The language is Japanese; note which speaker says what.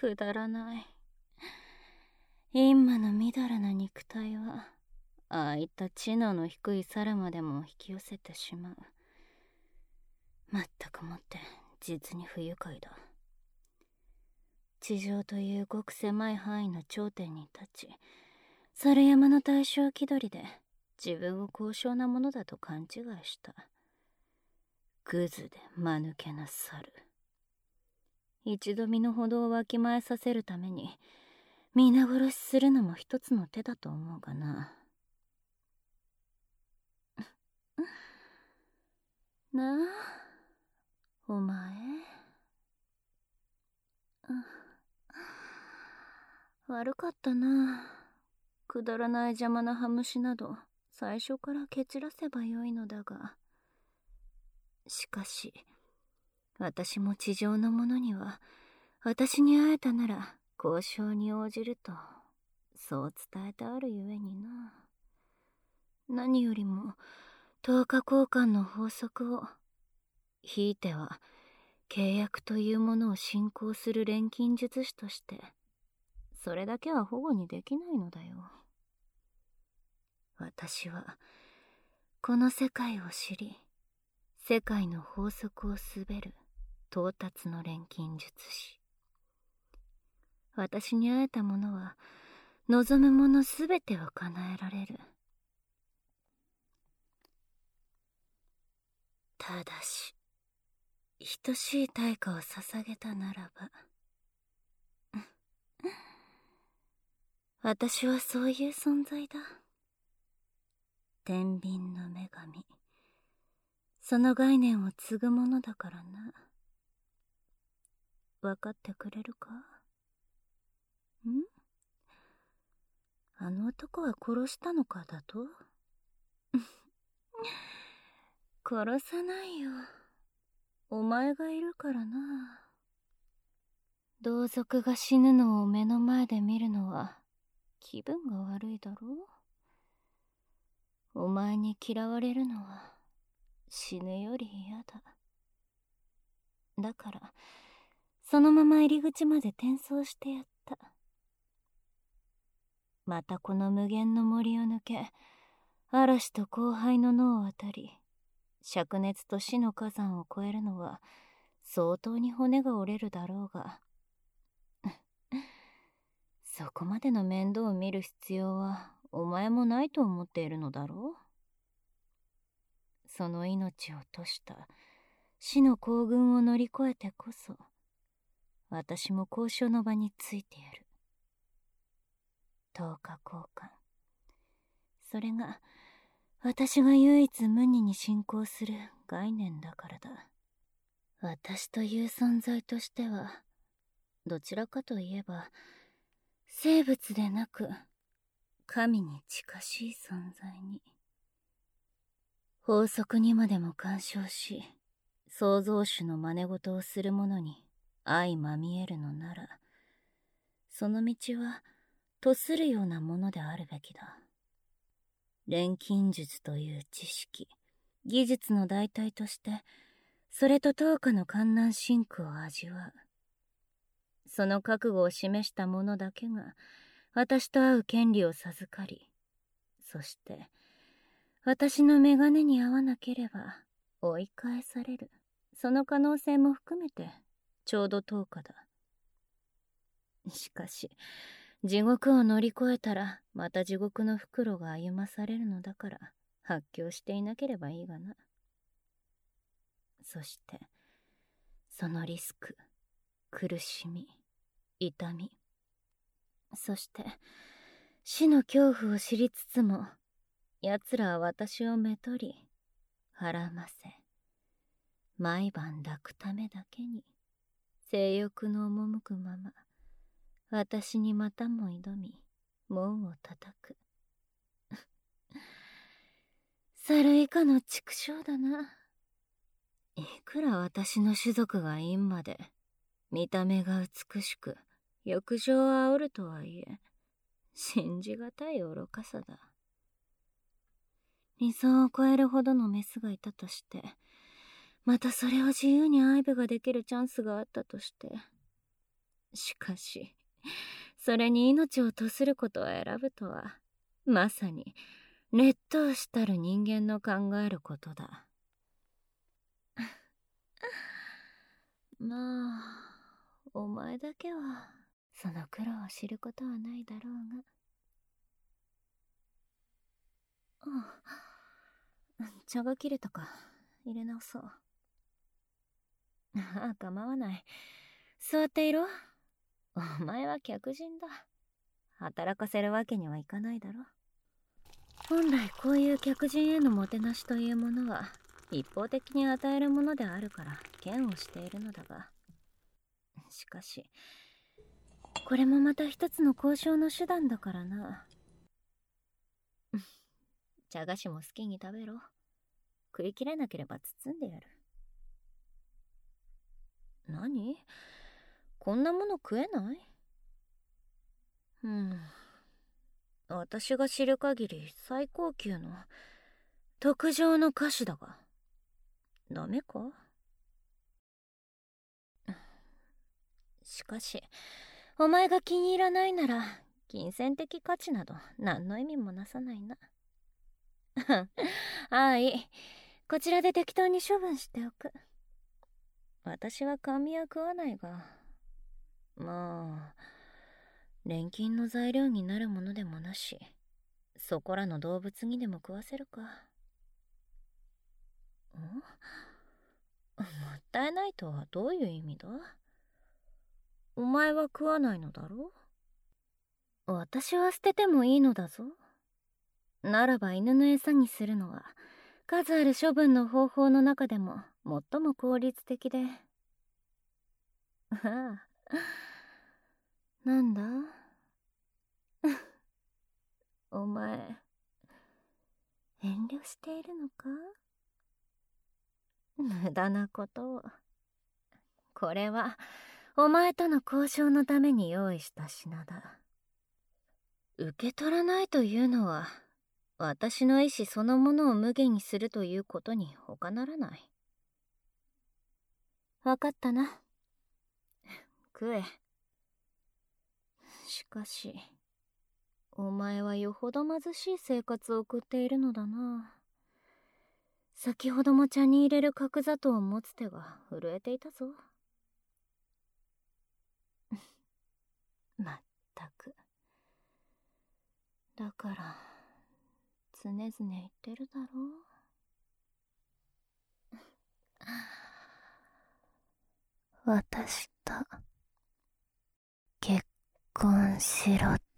Speaker 1: くだらない。インマのみだらな肉体は、ああいった知能の低いサラまでも引き寄せてしまう。まったくもって実に不愉快だ。地上というごく狭い範囲の頂点に立ち、猿山の大正気取りで自分を高尚なものだと勘違いした。グズで間抜けな猿。一度身の程をわきまえさせるために皆殺しするのも一つの手だと思うがな。なあ、お前。悪かったな。くだらない邪魔な羽虫など最初から蹴散らせばよいのだが。しかし私も地上の者には私に会えたなら交渉に応じるとそう伝えてあるゆえにな。何よりも10日交換の法則を、ひいては契約というものを信仰する錬金術師としてそれだけは保護にできないのだよ。私はこの世界を知り、世界の法則を滑る到達の錬金術師。私に会えた者は望むものすべてを叶えられる。ただし等しい対価を捧げたならば私はそういう存在だ。天秤の女神。その概念を継ぐものだからな。分かってくれるか？あの男は殺したのかだと？殺さないよ。お前がいるからな。同族が死ぬのを目の前で見るのは気分が悪いだろう？お前に嫌われるのは死ぬより嫌だ。だからそのまま入り口まで転送してやった。またこの無限の森を抜け、嵐と荒廃の野を渡り、灼熱と死の火山を越えるのは相当に骨が折れるだろうがそこまでの面倒を見る必要はお前もないと思っているのだろう？その命を賭した死の行軍を乗り越えてこそ私も交渉の場についてやる。10日交換。それが私が唯一無二に信仰する概念だからだ。私という存在としてはどちらかといえば生物でなく神に近しい存在に。法則にまでも干渉し創造主の真似事をする者に相まみえるのなら、その道はとするようなものであるべきだ。錬金術という知識、技術の代替としてそれと10日の艱難真空を味わう。その覚悟を示した者だけが私と会う権利を授かり、そして私の眼鏡に合わなければ追い返される。その可能性も含めてちょうど10日だ。しかし地獄を乗り越えたらまた地獄の袋が歩まされるのだから発狂していなければいいがな。そしてそのリスク、苦しみ、痛み、そして死の恐怖を知りつつも奴らは私をめとりはらませ毎晩抱くためだけに性欲の赴くまま私にまたも挑み門を叩く猿以下の畜生だな。いくら私の種族が陰魔で見た目が美しく欲情を煽るとはいえ信じがたい愚かさだ。理想を超えるほどのメスがいたとして、またそれを自由に愛撫ができるチャンスがあったとして、 しかし、それに命を賭することを選ぶとは、まさに劣等したる人間の考えることだ。まあ、お前だけはその苦労を知ることはないだろうが。茶が切れたか。入れ直そう。ああ、構わない。座っていろ。お前は客人だ。働かせるわけにはいかないだろ。本来こういう客人へのもてなしというものは一方的に与えるものであるから嫌悪しているのだが、しかしこれもまた一つの交渉の手段だからな。茶菓子も好きに食べろ。食い切れなければ包んでやる。何？こんなもの食えない？私が知る限り最高級の特上の菓子だが、ダメか？しかし、お前が気に入らないなら、金銭的価値など何の意味もなさないな。ああ、いい。こちらで適当に処分しておく。私は甘味は食わないが、まあ、錬金の材料になるものでもなし、そこらの動物にでも食わせるか。もったいないとはどういう意味だ？お前は食わないのだろう？私は捨ててもいいのだぞ。ならば犬の餌にするのは数ある処分の方法の中でも最も効率的で。ああ、なんだお前、遠慮しているのか？無駄なことを。これはお前との交渉のために用意した品だ。受け取らないというのは私の意志そのものを無限にするということに他ならない。わかったな。食え。しかし、お前はよほど貧しい生活を送っているのだな。先ほども茶に入れる角砂糖を持つ手が震えていたぞ。まったく。だから、常々言ってるだろう。私と結婚しろって。